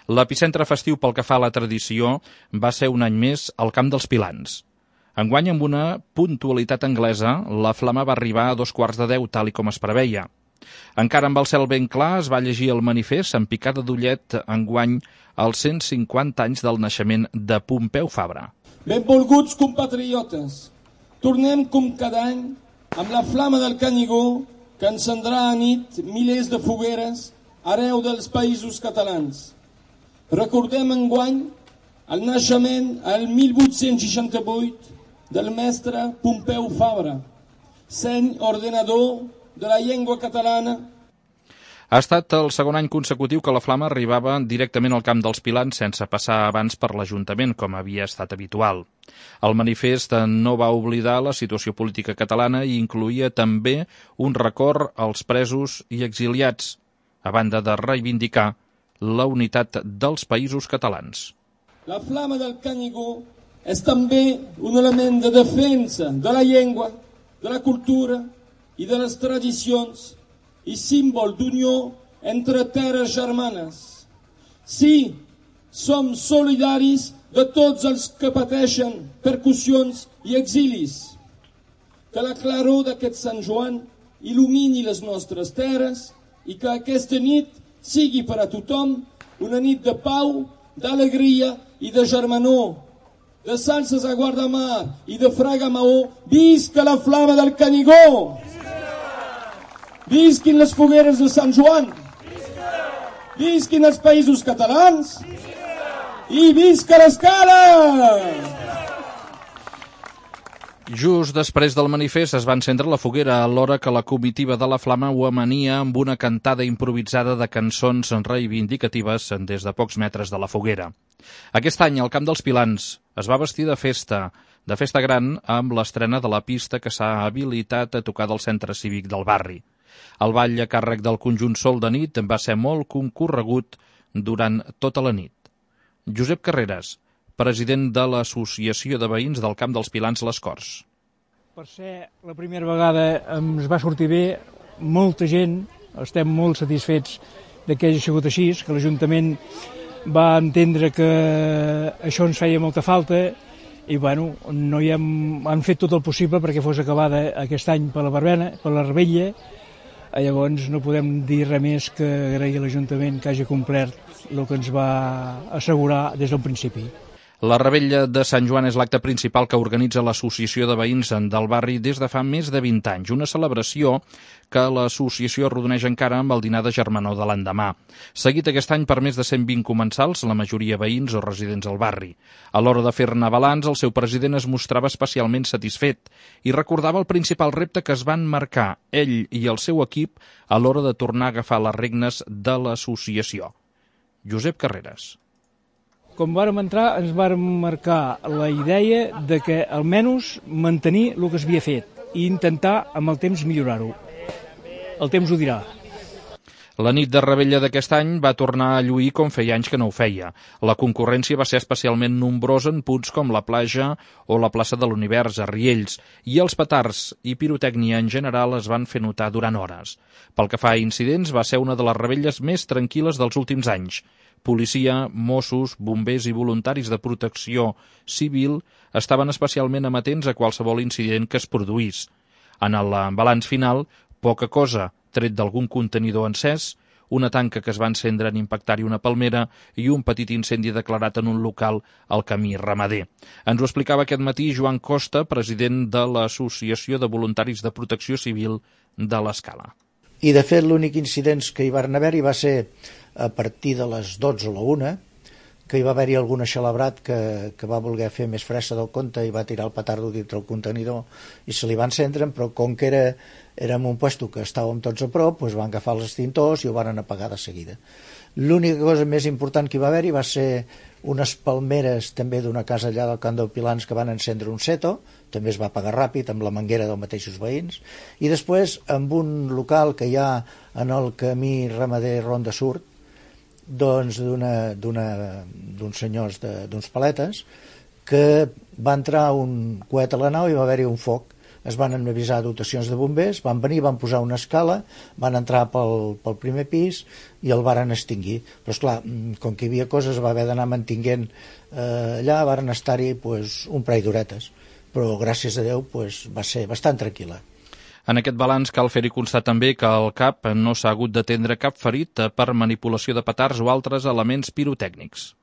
L'epicentre festiu pel que fa a la tradició va ser un any més al Camp dels Pilans. Enguany, amb una puntualitat anglesa, la flama va arribar a 2:15, tal i com es preveia. Encara amb el cel ben clar es va llegir el manifest amb picada d'ullet enguany als 150 anys del naixement de Pompeu Fabra. Benvolguts compatriotes, tornem com cada any amb la flama del Canigó que encendrà a nit milers de fogueres arreu dels països catalans. Recordem enguany el naixement al 1868 del mestre Pompeu Fabra, seny ordenador de la llengua catalana. Ha estat el segon any consecutiu que la flama arribava directament al Camp dels Pilans sense passar abans per l'Ajuntament, com havia estat habitual. El manifest no va oblidar la situació política catalana i incloïa també un record als presos i exiliats, a banda de reivindicar la unitat dels països catalans. La flama del Canigó és també un element de defensa de la llengua, de la cultura i de les tradicions i símbol d'unió entre terres germanes. Sí, som solidaris de tots els que pateixen percussions i exilis. Que la claror d'aquest Sant Joan il·lumini les nostres terres i que aquesta nit sigui per a tothom una nit de pau, d'alegria i de germanor, de salses a Guardamar i de Fraga Maó. Visca la flama del Canigó! Visquin les fogueres de Sant Joan! Visquin els països catalans! I visca l'Escala! Just després del manifest es va encendre la foguera alhora que la comitiva de la flama ho amenia amb una cantada improvisada de cançons reivindicatives des de pocs metres de la foguera. Aquest any el Camp dels Pilans es va vestir de festa gran amb l'estrena de la pista que s'ha habilitat a tocar del centre cívic del barri. El ball a càrrec del conjunt Sol de nit va ser molt concorregut durant tota la nit. Josep Carreras, president de l'Associació de Veïns del Camp dels Pilans Les Corts. Per ser la primera vegada ens va sortir bé, molta gent, estem molt satisfets que hagi sigut així, que l'Ajuntament va entendre que això ens feia molta falta i bueno, han fet tot el possible perquè fos acabada aquest any per la verbena, per la revetlla. Llavors no podem dir res més que agrair a l'Ajuntament que hagi complert el que ens va assegurar des del principi. La revetlla de Sant Joan és l'acte principal que organitza l'Associació de Veïns del barri des de fa més de 20 anys, una celebració que l'associació arrodoneix encara amb el dinar de germanor de l'endemà. Seguit aquest any per més de 120 comensals, la majoria veïns o residents al barri. A l'hora de fer-ne balanç, el seu president es mostrava especialment satisfet i recordava el principal repte que es van marcar ell i el seu equip a l'hora de tornar a agafar les regnes de l'associació. Josep Carreras. Quan vàrem entrar ens vàrem marcar la idea de que almenys mantenir el que es havia fet i intentar amb el temps millorar-ho. El temps ho dirà. La nit de revetlla d'aquest any va tornar a lluir com feia anys que no ho feia. La concurrència va ser especialment nombrosa en punts com la platja o la plaça de l'Univers a Riells, i els petards i pirotècnia en general es van fer notar durant hores. Pel que fa a incidents, va ser una de les revetlles més tranquil·les dels últims anys. Policia, Mossos, bombers i voluntaris de protecció civil estaven especialment amatents a qualsevol incident que es produís. En el balanç final, poca cosa, tret d'algun contenidor encès, una tanca que es va encendre en impactar-hi una palmera i un petit incendi declarat en un local al camí ramader. Ens ho explicava aquest matí Joan Costa, president de l'Associació de Voluntaris de Protecció Civil de l'Escala. I de fet l'únic incident que hi van haver-hi va ser a partir de les 12 o la 1, que hi va haver-hi algun axelebrat que va voler fer més fressa del compte i va tirar el petardo dintre el contenidor i se li va encendre, però com que érem un puesto que estàvem tots a prop, doncs van agafar els extintors i ho van apagar de seguida. L'única cosa més important que hi va haver-hi va ser unes palmeres també d'una casa allà del Camp dels Pilans que van encendre un seto, també es va apagar ràpid amb la manguera dels mateixos veïns, i després amb un local que hi ha en el camí ramader Ronda Surt, doncs d'uns senyors d'uns paletes, que va entrar un coet a la nau i va haver-hi un foc. es van avisar dotacions de bombers, van venir, van posar una escala, van entrar pel primer pis i el varen extingir. Però esclar, com que hi havia coses, va haver d'anar mantinguent allà, varen estar-hi un parell d'horetes, però gràcies a Déu va ser bastant tranquil·la. En aquest balanç cal fer-hi constar també que al CAP no s'ha hagut d'atendre cap ferit per manipulació de petards o altres elements pirotècnics.